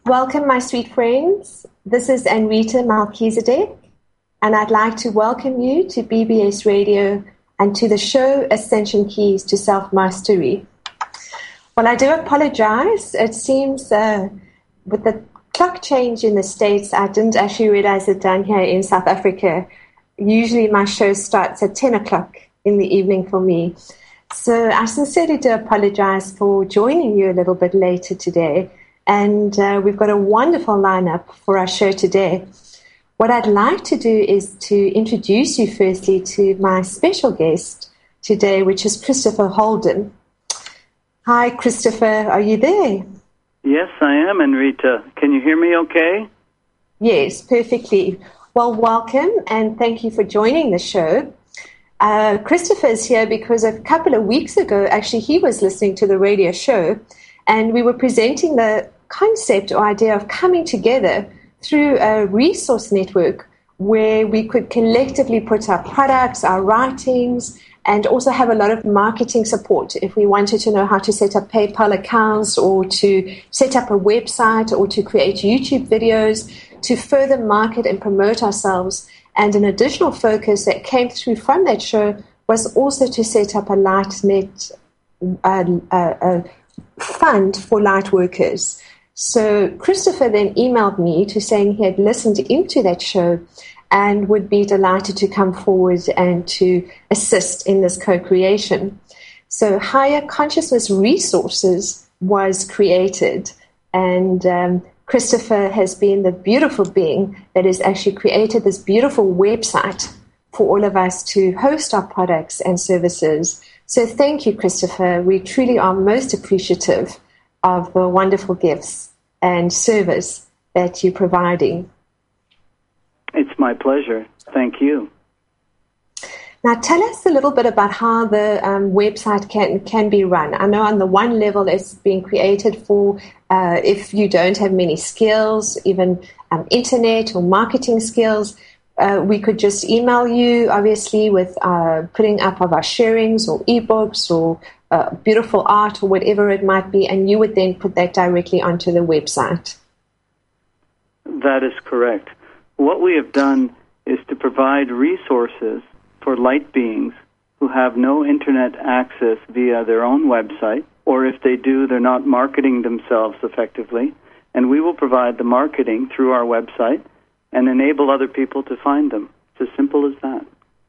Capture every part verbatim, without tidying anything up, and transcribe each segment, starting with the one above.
Welcome, my sweet friends. This is Anrita Melchizedek, and I'd like to welcome you to B B S Radio and to the show Ascension Keys to Self-Mastery. Well, I do apologize. It seems uh, with the clock change in the States, I didn't actually realize it down here in South Africa. Usually my show starts at ten o'clock in the evening for me. So I sincerely do apologize for joining you a little bit later today. And uh, we've got a wonderful lineup for our show today. What I'd like to do is to introduce you firstly to my special guest today, which is Christopher Holden. Hi, Christopher. Are you there? Yes, I am, Anrita. Can you hear me okay? Yes, perfectly. Well, welcome, and thank you for joining the show. Uh, Christopher is here because a couple of weeks ago, actually, he was listening to the radio show, and we were presenting the concept or idea of coming together through a resource network where we could collectively put our products, our writings, and also have a lot of marketing support if we wanted to know how to set up PayPal accounts or to set up a website or to create YouTube videos to further market and promote ourselves. And an additional focus that came through from that show was also to set up a LightNet uh, uh, uh, fund for light workers. So Christopher then emailed me to saying he had listened into that show and would be delighted to come forward and to assist in this co-creation. So Higher Consciousness Resources was created, and um, Christopher has been the beautiful being that has actually created this beautiful website for all of us to host our products and services. So thank you, Christopher. We truly are most appreciative of the wonderful gifts and service that you're providing. It's my pleasure. Thank you. Now, tell us a little bit about how the um, website can, can be run. I know on the one level it's being created for uh, if you don't have many skills, even um, internet or marketing skills. Uh, we could just email you, obviously, with uh, putting up of our sharings or ebooks or uh, beautiful art or whatever it might be, and you would then put that directly onto the website. That is correct. What we have done is to provide resources for light beings who have no internet access via their own website, or if they do, they're not marketing themselves effectively, and we will provide the marketing through our website and enable other people to find them. It's as simple as that.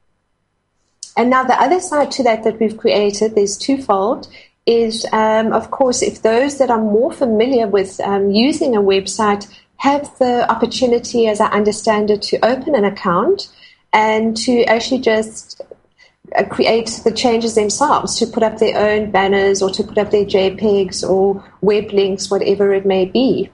And now the other side to that that we've created, there's twofold, is, um, of course, if those that are more familiar with um, using a website have the opportunity, as I understand it, to open an account and to actually just uh, create the changes themselves, to put up their own banners or to put up their JPEGs or web links, whatever it may be.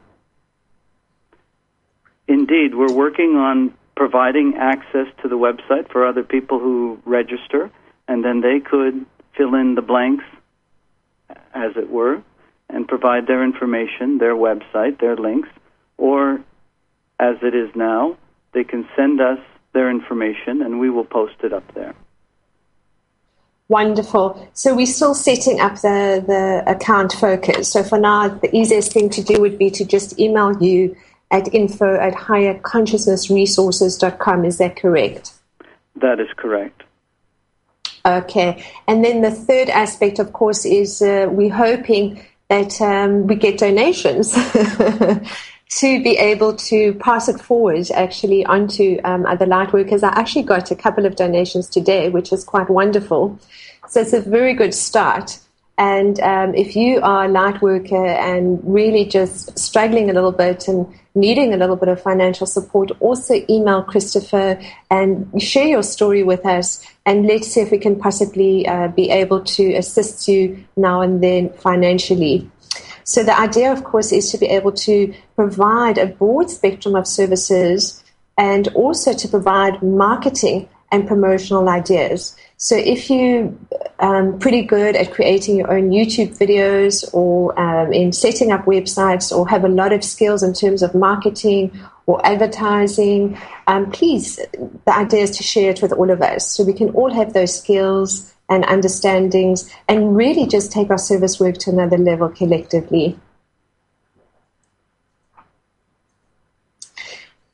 Indeed, we're working on providing access to the website for other people who register, and then they could fill in the blanks, as it were, and provide their information, their website, their links, or, as it is now, they can send us their information and we will post it up there. Wonderful. So we're still setting up the, the account focus. So for now, the easiest thing to do would be to just email you at info at higher consciousness resources dot com. Is that correct? That is correct. Okay. And then the third aspect, of course, is uh, we're hoping that um, we get donations to be able to pass it forward actually onto um, other light workers. I actually got a couple of donations today, which is quite wonderful. So it's a very good start. And um, if you are a light worker and really just struggling a little bit and needing a little bit of financial support, also email Christopher and share your story with us, and let's see if we can possibly uh, be able to assist you now and then financially. So the idea, of course, is to be able to provide a broad spectrum of services and also to provide marketing and promotional ideas. So if you're um, pretty good at creating your own YouTube videos or um, in setting up websites or have a lot of skills in terms of marketing or advertising, um, please, the idea is to share it with all of us so we can all have those skills and understandings and really just take our service work to another level collectively.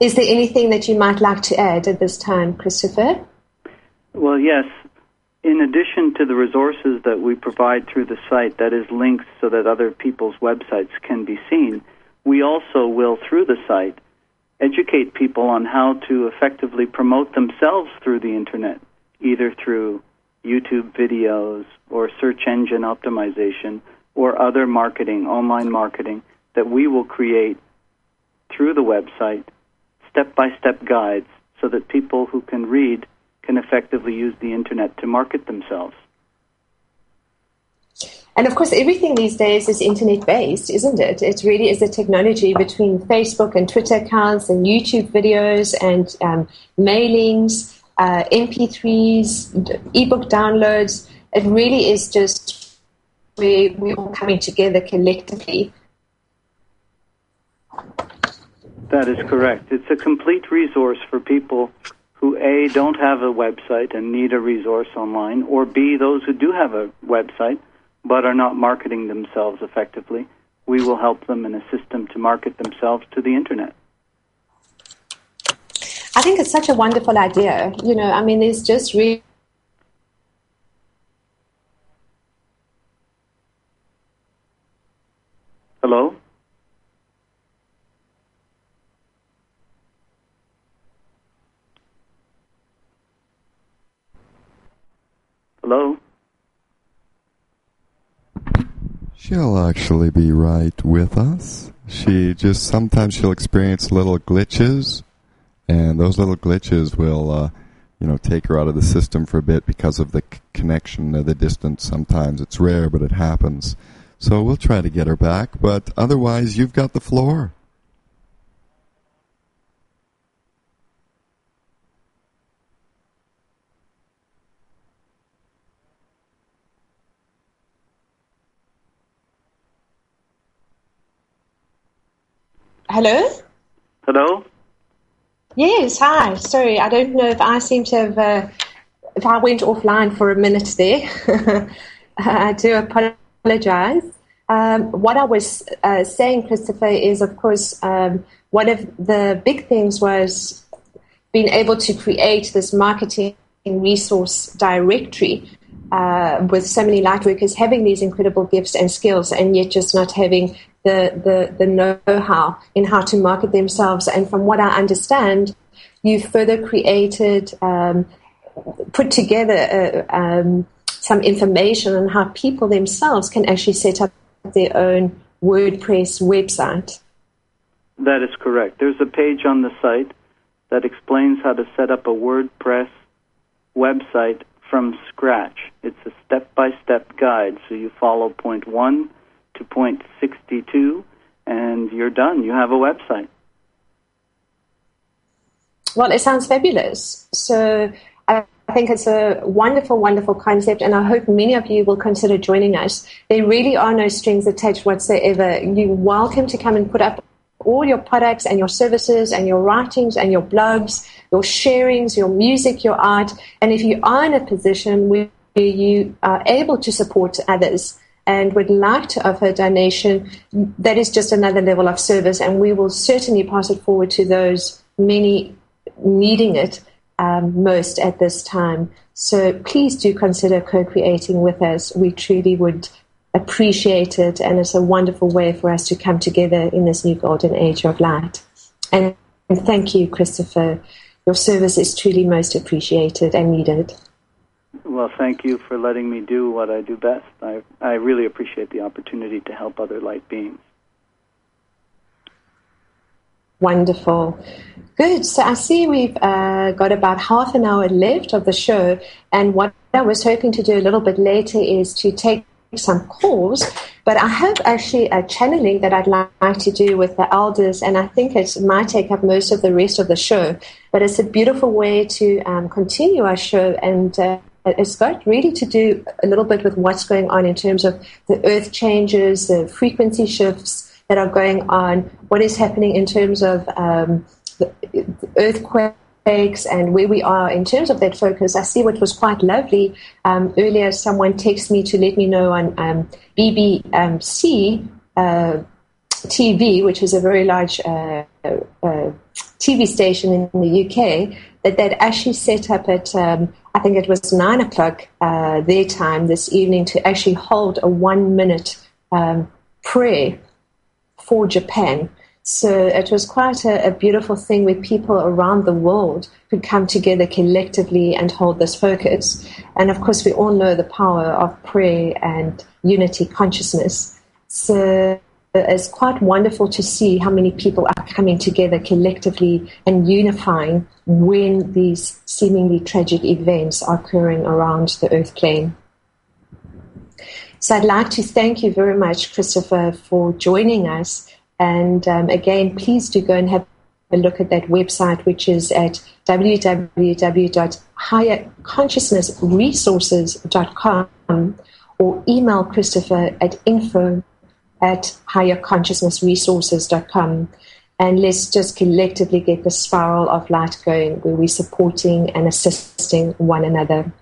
Is there anything that you might like to add at this time, Christopher? Well, yes. In addition to the resources that we provide through the site, that is links so that other people's websites can be seen, we also will, through the site, educate people on how to effectively promote themselves through the Internet, either through YouTube videos or search engine optimization or other marketing, online marketing, that we will create through the website, step-by-step guides so that people who can read can effectively use the Internet to market themselves. And of course, everything these days is Internet-based, isn't it? It really is a technology between Facebook and Twitter accounts and YouTube videos and um, mailings, uh, M P threes, ebook downloads. It really is just where we're all coming together collectively. That is correct. It's a complete resource for people who, A, don't have a website and need a resource online, or B, those who do have a website but are not marketing themselves effectively. We will help them and assist them to market themselves to the Internet. I think it's such a wonderful idea. You know, I mean, there's just really... Hello? Hello? She'll actually be right with us. She just, sometimes she'll experience little glitches, and those little glitches will, uh, you know, take her out of the system for a bit because of the c- connection or the distance. Sometimes it's rare, but it happens. So we'll try to get her back, but otherwise you've got the floor. Hello? Hello? Yes, hi. Sorry, I don't know if I seem to have, uh, if I went offline for a minute there. I do apologize. Um, what I was uh, saying, Christopher, is, of course, um, one of the big things was being able to create this marketing resource directory uh, with so many lightworkers having these incredible gifts and skills and yet just not having the, the, the know-how in how to market themselves. And from what I understand, you further created, um, put together uh, um, some information on how people themselves can actually set up their own WordPress website. That is correct. There's a page on the site that explains how to set up a WordPress website from scratch. It's a step-by-step guide, so you follow point one to point sixty-two, and you're done. You have a website. Well, it sounds fabulous. So I think it's a wonderful, wonderful concept, and I hope many of you will consider joining us. There really are no strings attached whatsoever. You're welcome to come and put up all your products and your services and your writings and your blogs, your sharings, your music, your art. And if you are in a position where you are able to support others and would like to offer a donation, that is just another level of service, and we will certainly pass it forward to those many needing it um, most at this time. So please do consider co-creating with us. We truly would appreciate it, and it's a wonderful way for us to come together in this new golden age of light. And, and thank you, Christopher. Your service is truly most appreciated and needed. Well, thank you for letting me do what I do best. I, I really appreciate the opportunity to help other light beings. Wonderful. Good. So I see we've uh, got about half an hour left of the show, and what I was hoping to do a little bit later is to take some calls, but I have actually a channeling that I'd like to do with the elders, and I think it might take up most of the rest of the show, but it's a beautiful way to um, continue our show, and uh, it's got really to do a little bit with what's going on in terms of the earth changes, the frequency shifts that are going on, what is happening in terms of um, the, the earthquake and where we are in terms of that focus. I see what was quite lovely. Um, earlier, someone texted me to let me know on um, B B C, uh, T V, which is a very large uh, uh, T V station in the U K, that they'd actually set up at, um, I think it was nine o'clock uh, their time this evening, to actually hold a one-minute um, prayer for Japan. So it was quite a, a beautiful thing where people around the world could come together collectively and hold this focus. And of course, we all know the power of prayer and unity consciousness. So it's quite wonderful to see how many people are coming together collectively and unifying when these seemingly tragic events are occurring around the earth plane. So I'd like to thank you very much, Christopher, for joining us. And um, again, please do go and have a look at that website, which is at w w w dot higher consciousness resources dot com, or email Christopher at info at higher consciousness resources dot com. And let's just collectively get the spiral of light going, where we're supporting and assisting one another.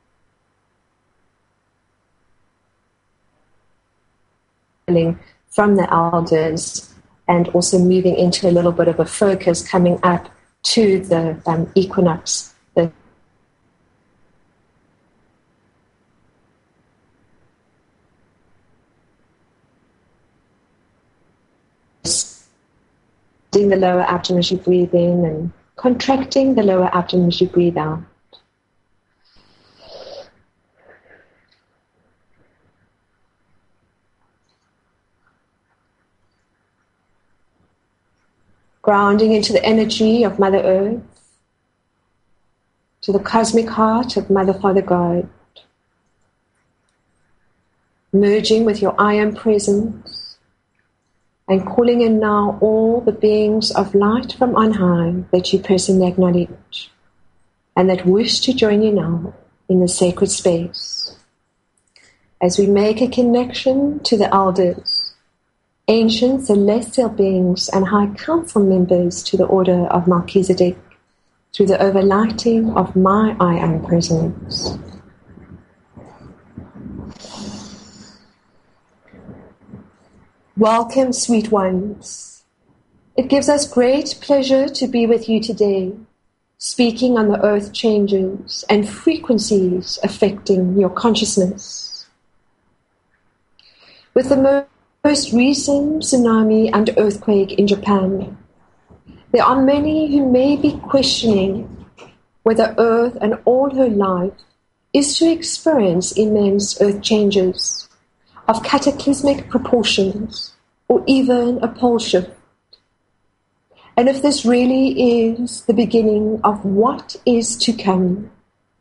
From the elders, and also moving into a little bit of a focus coming up to the um, equinox. The the lower abdomen as you breathe in, and contracting the lower abdomen as you breathe out. Grounding into the energy of Mother Earth, to the cosmic heart of Mother Father God. Merging with your I Am presence, and calling in now all the beings of light from on high that you personally acknowledge and that wish to join you now in the sacred space. As we make a connection to the elders, ancient celestial beings and high council members to the order of Melchizedek, through the overlighting of my I Am presence. Welcome, sweet ones. It gives us great pleasure to be with you today, speaking on the earth changes and frequencies affecting your consciousness. With the most most recent tsunami and earthquake in Japan, there are many who may be questioning whether Earth and all her life is to experience immense earth changes of cataclysmic proportions, or even a pole shift. And if this really is the beginning of what is to come.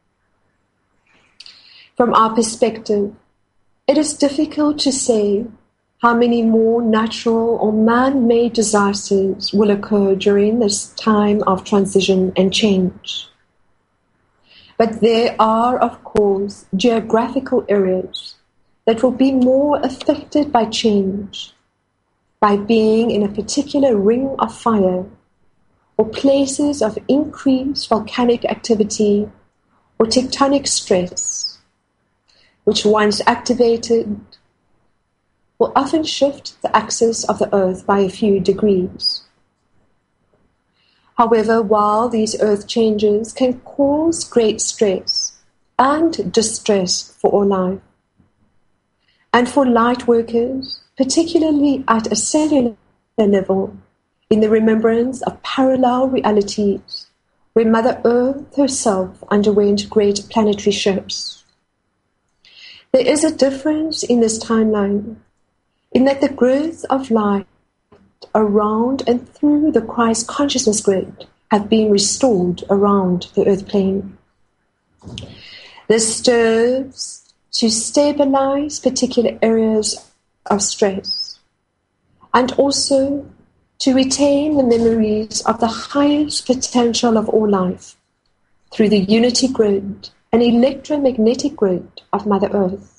From our perspective, it is difficult to say how many more natural or man-made disasters will occur during this time of transition and change. But there are, of course, geographical areas that will be more affected by change, by being in a particular ring of fire, or places of increased volcanic activity or tectonic stress, which once activated will often shift the axis of the Earth by a few degrees. However, while these earth changes can cause great stress and distress for all life, and for light workers, particularly at a cellular level, in the remembrance of parallel realities where Mother Earth herself underwent great planetary shifts. There is a difference in this timeline, in that the growth of light around and through the Christ consciousness grid have been restored around the earth plane. This serves to stabilize particular areas of stress, and also to retain the memories of the highest potential of all life through the unity grid and electromagnetic grid of Mother Earth.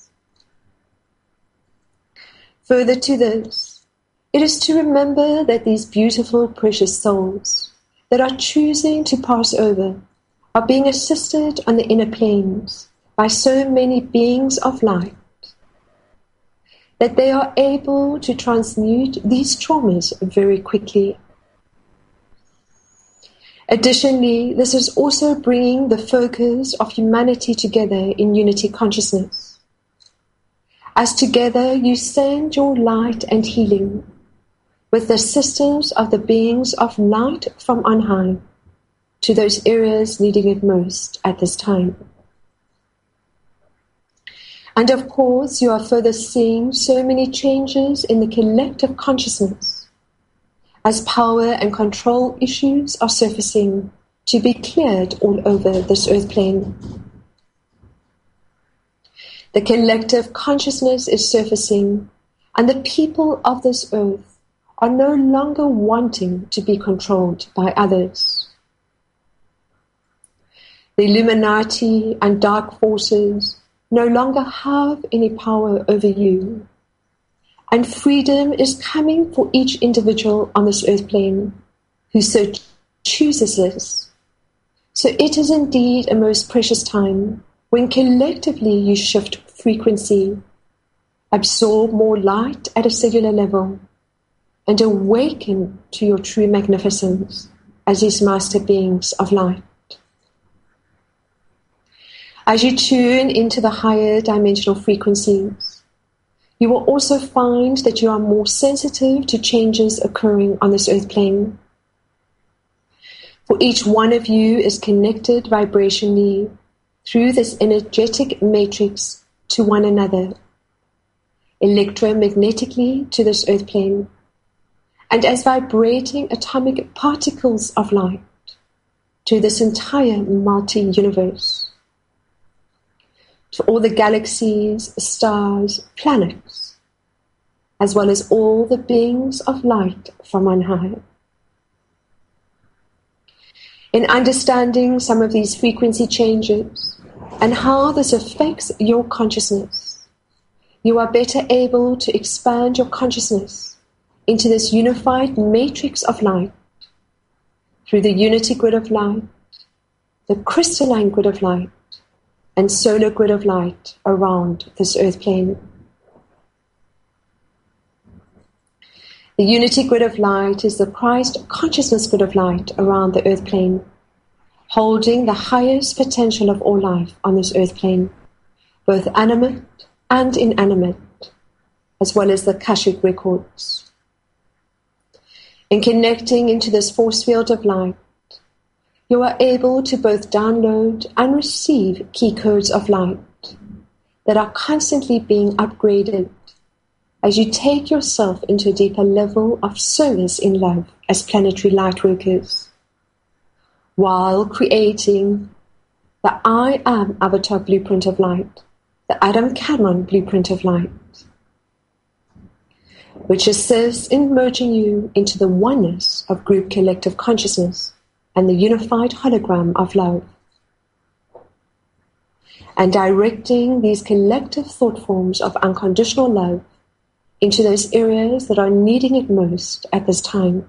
Further to this, it is to remember that these beautiful, precious souls that are choosing to pass over are being assisted on the inner planes by so many beings of light. that they are able to transmute these traumas very quickly. Additionally, this is also bringing the focus of humanity together in unity consciousness. As together you send your light and healing with the assistance of the beings of light from on high to those areas needing it most at this time. And of course, you are further seeing so many changes in the collective consciousness as power and control issues are surfacing to be cleared all over this earth plane. The collective consciousness is surfacing, and the people of this earth are no longer wanting to be controlled by others. The Illuminati and dark forces no longer have any power over you, and freedom is coming for each individual on this earth plane who so chooses this. So it is indeed a most precious time when collectively you shift frequency, absorb more light at a cellular level, and awaken to your true magnificence as these master beings of light. As you tune into the higher dimensional frequencies, you will also find that you are more sensitive to changes occurring on this earth plane. For each one of you is connected vibrationally through this energetic matrix to one another, electromagnetically to this earth plane, and as vibrating atomic particles of light to this entire multi-universe, to all the galaxies, stars, planets, as well as all the beings of light from on high. In understanding some of these frequency changes and how this affects your consciousness, you are better able to expand your consciousness into this unified matrix of light through the unity grid of light, the crystalline grid of light, and solar grid of light around this earth plane. The unity grid of light is the Christ consciousness grid of light around the earth plane, holding the highest potential of all life on this earth plane, both animate and inanimate, as well as the Akashic records. In connecting into this force field of light, you are able to both download and receive key codes of light that are constantly being upgraded as you take yourself into a deeper level of service in love as planetary light workers, while creating the I Am Avatar Blueprint of Light, the Adam Kadmon Blueprint of Light, which assists in merging you into the oneness of group collective consciousness and the unified hologram of love, and directing these collective thought forms of unconditional love into those areas that are needing it most at this time.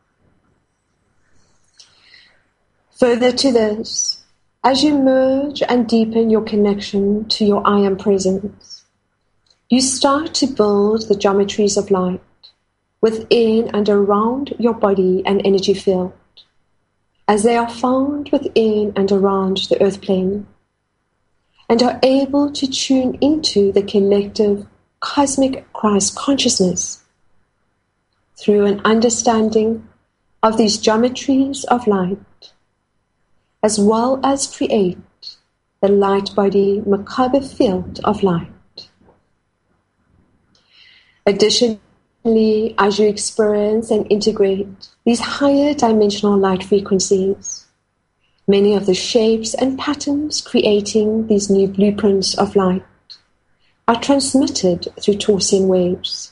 Further to this, as you merge and deepen your connection to your I Am presence, you start to build the geometries of light within and around your body and energy field, as they are found within and around the earth plane, and are able to tune into the collective cosmic Christ consciousness through an understanding of these geometries of light, as well as create the light body Merkaba field of light. Additionally, as you experience and integrate these higher dimensional light frequencies, many of the shapes and patterns creating these new blueprints of light are transmitted through Taussian waves.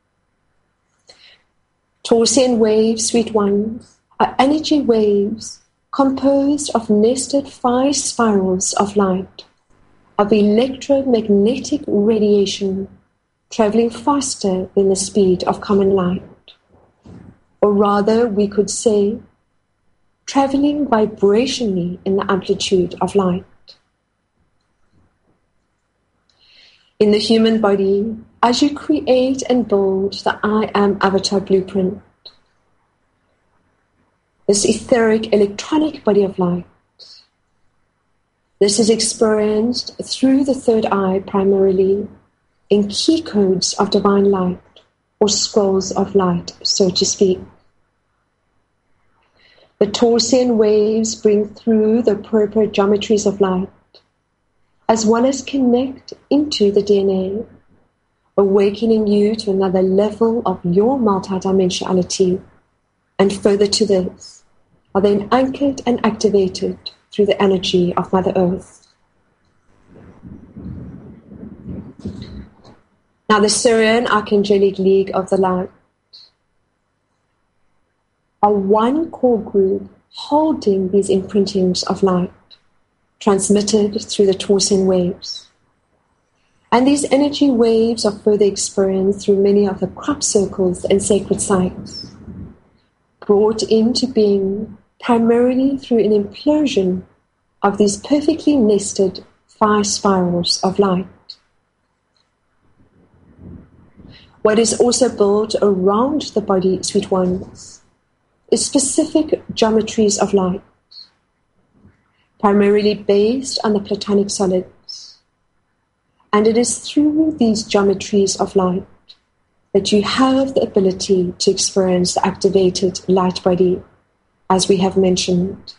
Taussian waves, sweet ones, are energy waves composed of nested five spirals of light, of electromagnetic radiation traveling faster than the speed of common light. Or rather, we could say, traveling vibrationally in the amplitude of light. In the human body, as you create and build the I Am Avatar blueprint, this etheric electronic body of light. This is experienced through the third eye primarily in key codes of divine light or scrolls of light, so to speak. The Taussian waves bring through the appropriate geometries of light, as well as connect into the D N A, awakening you to another level of your multidimensionality, and further to this, are then anchored and activated through the energy of Mother Earth. Now the Syrian Archangelic League of the Light are one core group holding these imprintings of light, transmitted through the Taussian waves. And these energy waves are further experienced through many of the crop circles and sacred sites, brought into being primarily through an implosion of these perfectly nested five spirals of light. What is also built around the body, sweet ones, is specific geometries of light, primarily based on the platonic solids. And it is through these geometries of light that you have the ability to experience the activated light body, as we have mentioned.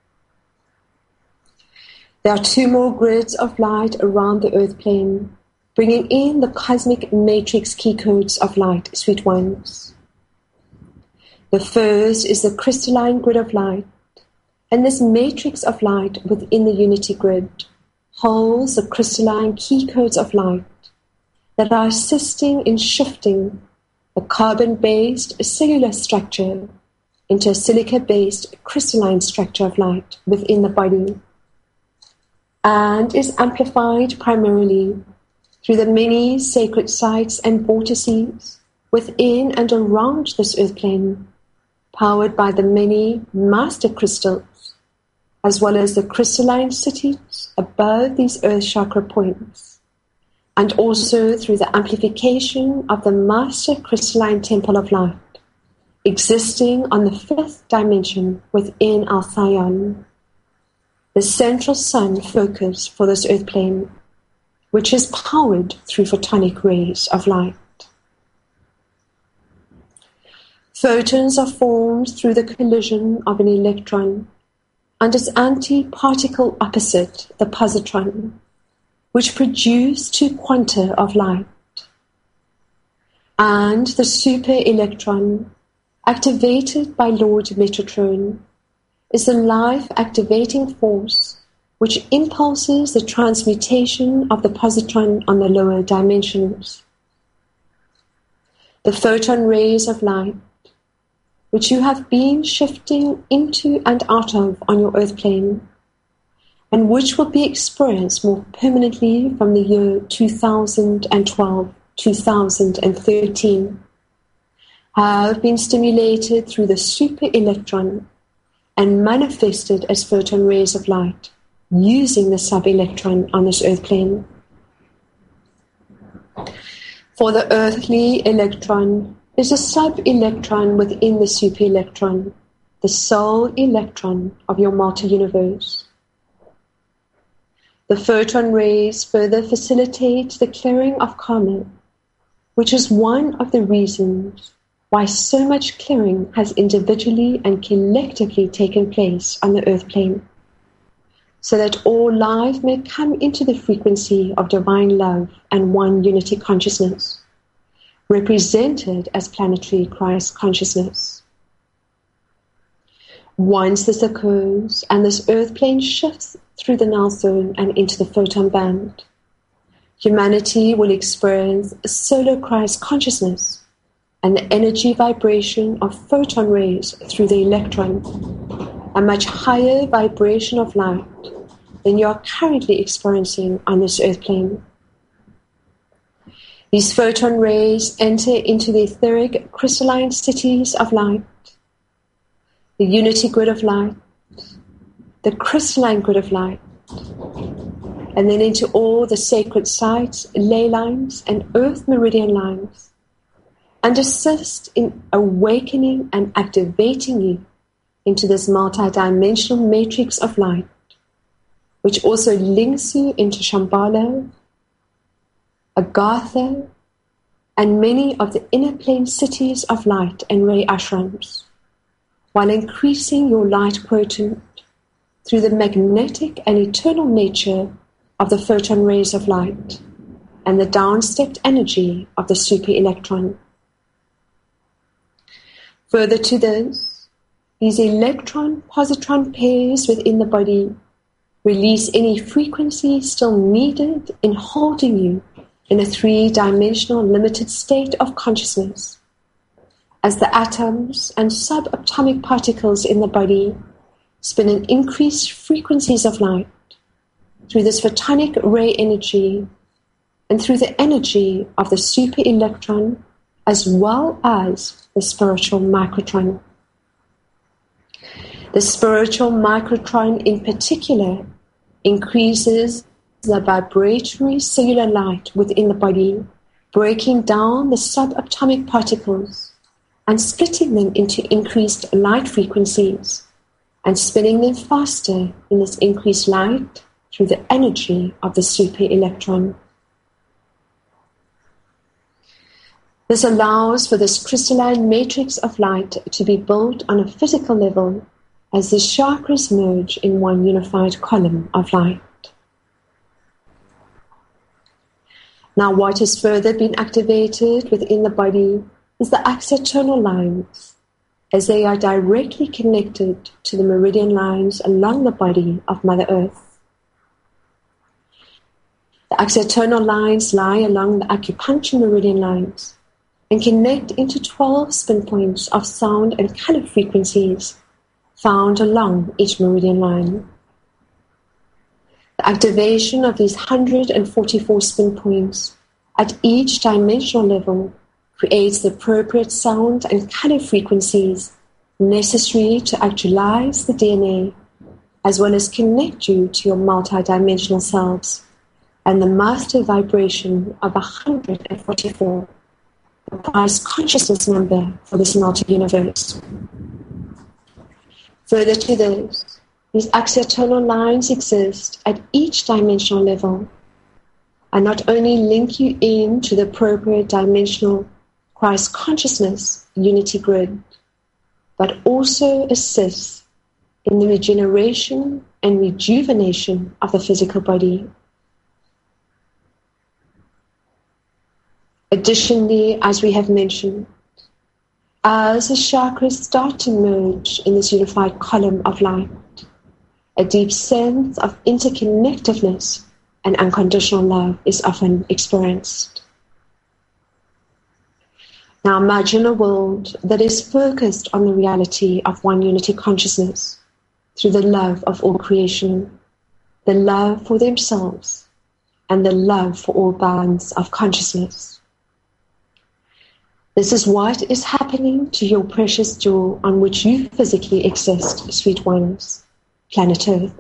There are two more grids of light around the earth plane, bringing in the cosmic matrix key codes of light, sweet ones. The first is the crystalline grid of light, and this matrix of light within the unity grid holds the crystalline key codes of light that are assisting in shifting the carbon-based cellular structure into a silica-based crystalline structure of light within the body, and is amplified primarily through the many sacred sites and vortices within and around this earth plane, powered by the many master crystals, as well as the crystalline cities above these earth chakra points, and also through the amplification of the master crystalline temple of light, existing on the fifth dimension within Althaion, the central sun focus for this earth plane, which is powered through photonic rays of light. Photons are formed through the collision of an electron and its anti-particle opposite, the positron, which produce two quanta of light. And the super-electron, activated by Lord Metatron, is the life-activating force which impulses the transmutation of the positron on the lower dimensions. The photon rays of light, which you have been shifting into and out of on your earth plane, and which will be experienced more permanently from the year two thousand twelve to two thousand thirteen, have been stimulated through the super-electron and manifested as photon rays of light using the sub-electron on this earth plane. For the earthly electron is a sub-electron within the super-electron, the sole electron of your multi-universe. The photon rays further facilitate the clearing of karma, which is one of the reasons why so much clearing has individually and collectively taken place on the earth plane, so that all life may come into the frequency of divine love and one unity consciousness, represented as planetary Christ consciousness. Once this occurs and this earth plane shifts through the null zone and into the photon band, humanity will experience a solar Christ consciousness and the energy vibration of photon rays through the electron, a much higher vibration of light than you are currently experiencing on this earth plane. These photon rays enter into the etheric crystalline cities of light, the unity grid of light, the crystalline grid of light, and then into all the sacred sites, ley lines, and earth meridian lines, and assist in awakening and activating you into this multidimensional matrix of light, which also links you into Shambhala, Agartha, and many of the inner plane cities of light and ray ashrams, while increasing your light quotient through the magnetic and eternal nature of the photon rays of light and the downstepped energy of the super electron. Further to this, these electron-positron pairs within the body release any frequency still needed in holding you in a three-dimensional limited state of consciousness, as the atoms and subatomic particles in the body spin in increased frequencies of light through this photonic ray energy and through the energy of the super electron as well as the spiritual microtron. The spiritual microtron in particular increases the vibratory cellular light within the body, breaking down the subatomic particles and splitting them into increased light frequencies and spinning them faster in this increased light through the energy of the super electron. This allows for this crystalline matrix of light to be built on a physical level as the chakras merge in one unified column of light. Now, what has further been activated within the body is the axaternal lines, as they are directly connected to the meridian lines along the body of Mother Earth. The axaternal lines lie along the acupuncture meridian lines and connect into twelve spin points of sound and color frequencies found along each meridian line. The activation of these one hundred forty-four spin points at each dimensional level creates the appropriate sound and color frequencies necessary to actualize the D N A, as well as connect you to your multidimensional selves and the master vibration of one hundred forty-four, the Christ consciousness number for this multi-universe. Further to this, these axaternal lines exist at each dimensional level and not only link you in to the appropriate dimensional Christ consciousness unity grid, but also assist in the regeneration and rejuvenation of the physical body. Additionally, as we have mentioned, as the chakras start to merge in this unified column of light, a deep sense of interconnectedness and unconditional love is often experienced. Now imagine a world that is focused on the reality of one unity consciousness through the love of all creation, the love for themselves, and the love for all bands of consciousness. This is what is happening to your precious jewel on which you physically exist, sweet ones, planet Earth.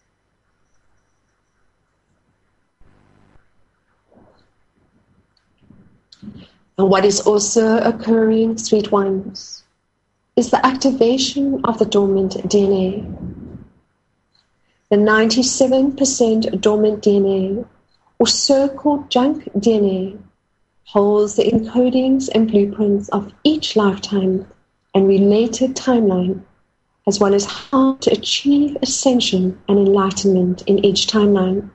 And what is also occurring, sweet ones, is the activation of the dormant D N A. The ninety-seven percent dormant D N A, or so-called junk D N A, holds the encodings and blueprints of each lifetime and related timeline, as well as how to achieve ascension and enlightenment in each timeline.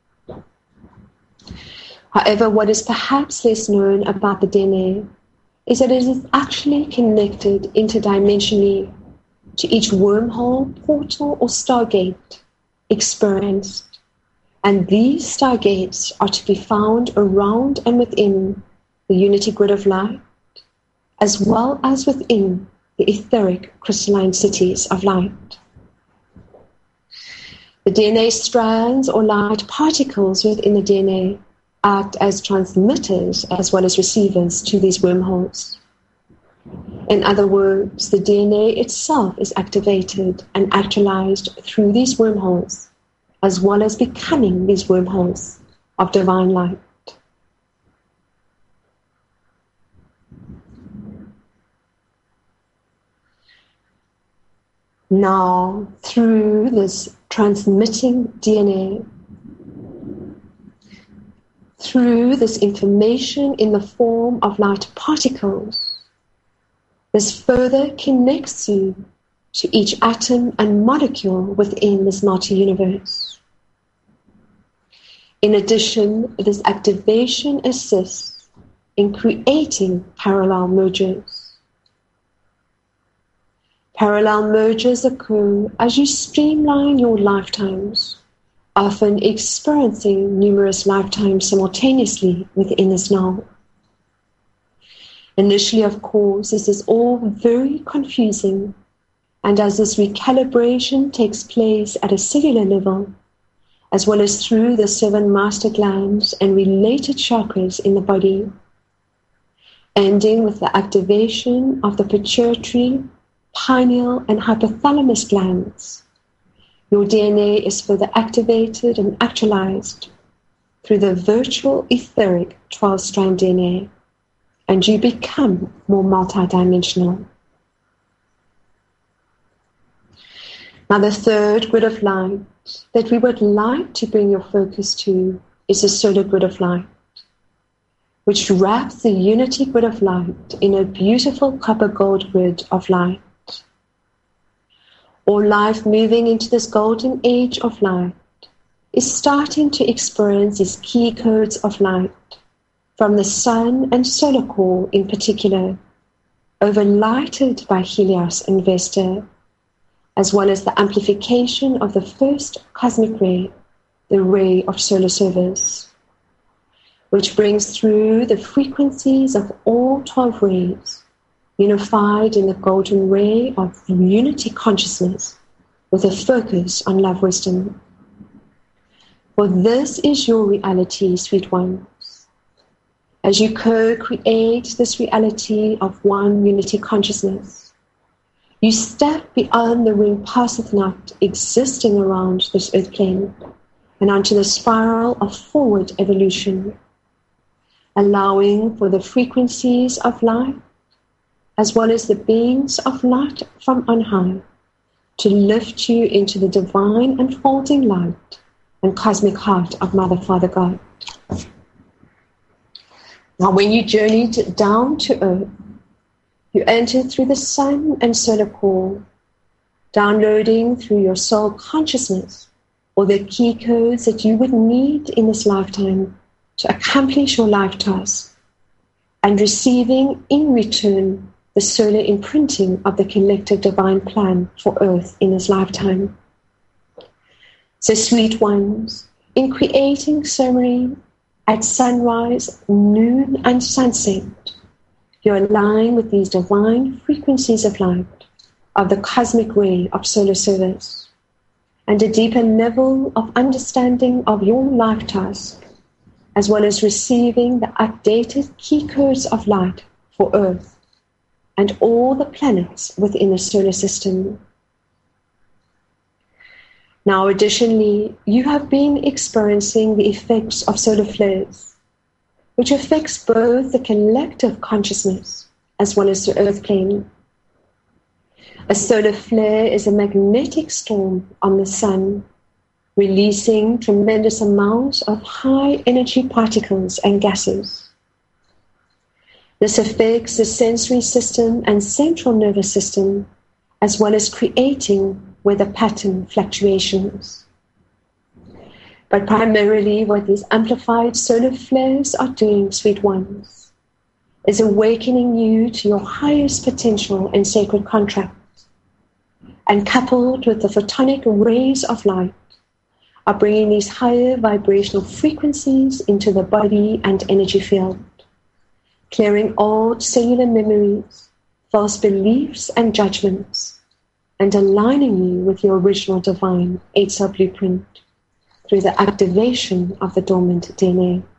However, what is perhaps less known about the D N A is that it is actually connected interdimensionally to each wormhole, portal, or stargate experienced. And these stargates are to be found around and within the unity grid of light, as well as within the etheric crystalline cities of light. The D N A strands or light particles within the D N A act as transmitters as well as receivers to these wormholes. In other words, the D N A itself is activated and actualized through these wormholes as well as becoming these wormholes of divine light. Now, through this transmitting D N A, through this information in the form of light particles, this further connects you to each atom and molecule within this multi-universe. In addition, this activation assists in creating parallel mergers. Parallel mergers occur as you streamline your lifetimes, often experiencing numerous lifetimes simultaneously within this now. Initially, of course, this is all very confusing, and as this recalibration takes place at a cellular level, as well as through the seven master glands and related chakras in the body, ending with the activation of the pituitary, pineal, and hypothalamus glands, your D N A is further activated and actualized through the virtual etheric twelve-strand D N A, and you become more multidimensional. Now, the third grid of light that we would like to bring your focus to is the solar grid of light, which wraps the unity grid of light in a beautiful copper gold grid of light. All life moving into this golden age of light is starting to experience these key codes of light from the sun and solar core in particular, overlighted by Helios and Vesta, as well as the amplification of the first cosmic ray, the ray of solar service, which brings through the frequencies of all twelve rays, unified in the golden ray of unity consciousness with a focus on love wisdom. For this is your reality, sweet ones. As you co-create this reality of one unity consciousness, you step beyond the ring passeth not existing around this earth plane and onto the spiral of forward evolution, allowing for the frequencies of light as well as the beings of light from on high to lift you into the divine unfolding light and cosmic heart of Mother, Father, God. Now, when you journeyed down to earth, you entered through the sun and solar core, downloading through your soul consciousness all the key codes that you would need in this lifetime to accomplish your life task, and receiving in return the solar imprinting of the collective divine plan for Earth in this lifetime. So, sweet ones, in creating ceremony at sunrise, noon, and sunset, you align with these divine frequencies of light, of the cosmic ray of solar service, and a deeper level of understanding of your life task, as well as receiving the updated key codes of light for Earth and all the planets within the solar system. Now, additionally, you have been experiencing the effects of solar flares, which affects both the collective consciousness as well as the earth plane. A solar flare is a magnetic storm on the sun, releasing tremendous amounts of high energy particles and gases. This affects the sensory system and central nervous system, as well as creating weather pattern fluctuations. But primarily what these amplified solar flares are doing, sweet ones, is awakening you to your highest potential and sacred contract, and coupled with the photonic rays of light, are bringing these higher vibrational frequencies into the body and energy field, clearing old cellular memories, false beliefs and judgments, and aligning you with your original divine eight-cell blueprint through the activation of the dormant D N A.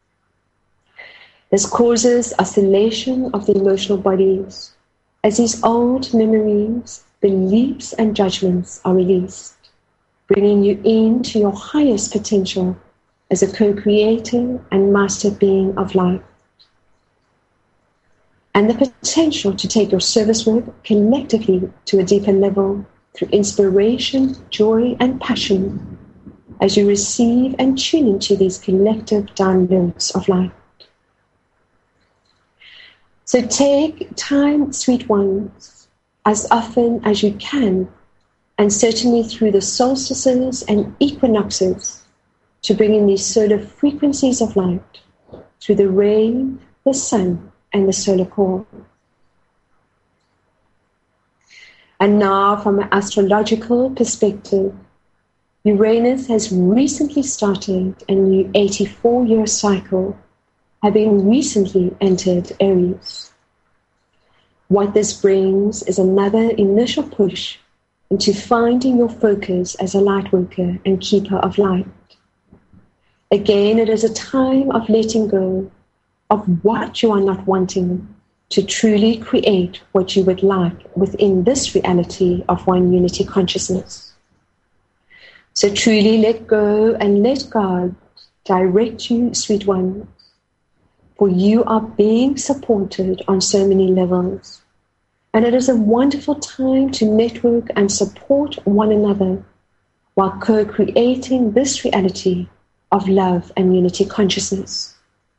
This causes oscillation of the emotional bodies as these old memories, beliefs, and judgments are released. bringing you into your highest potential as a co-creator and master being of life. And the potential to take your service work collectively to a deeper level through inspiration, joy, and passion as you receive and tune into these collective downloads of light. So take time, sweet ones, as often as you can, and certainly through the solstices and equinoxes, to bring in these solar frequencies of light through the rain, the sun, and the solar core. And now, from an astrological perspective, Uranus has recently started a new eighty-four-year cycle, having recently entered Aries. What this brings is another initial push into finding your focus as a light worker and keeper of light. Again, it is a time of letting go of what you are not wanting to truly create what you would like within this reality of one unity consciousness. So truly let go and let God direct you, sweet one, for you are being supported on so many levels. And it is a wonderful time to network and support one another while co-creating this reality of love and unity consciousness.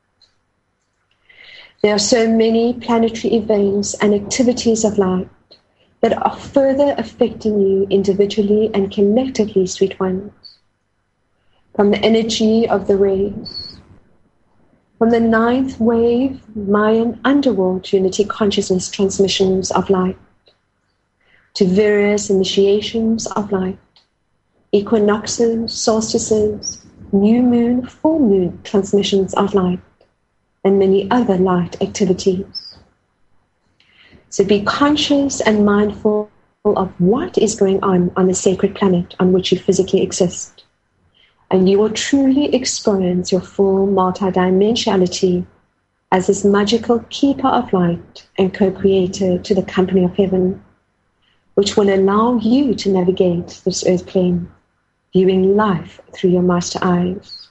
There are so many planetary events and activities of light that are further affecting you individually and collectively, sweet ones. From the energy of the rays, from the ninth wave Mayan underworld unity consciousness transmissions of light, to various initiations of light, equinoxes, solstices, new moon, full moon transmissions of light, and many other light activities. So be conscious and mindful of what is going on on the sacred planet on which you physically exist. And you will truly experience your full multidimensionality as this magical keeper of light and co-creator to the company of heaven, which will allow you to navigate this earth plane, viewing life through your master eyes.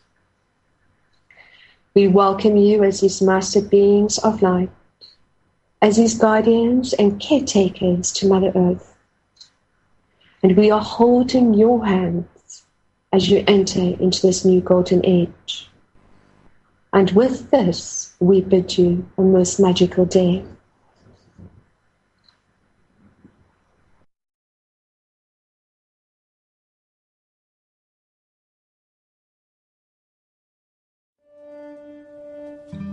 We welcome you as these master beings of light, as these guardians and caretakers to Mother Earth. And we are holding your hands as you enter into this new golden age. And with this, we bid you a most magical day.